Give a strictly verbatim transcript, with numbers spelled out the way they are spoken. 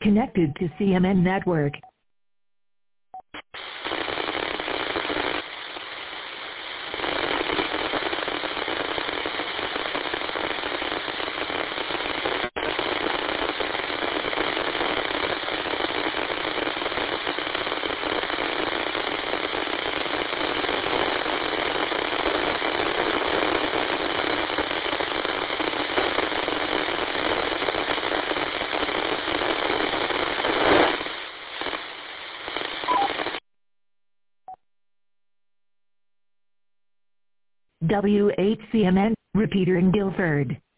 Connected to C M N network. W eight C M N, repeater in Guilford.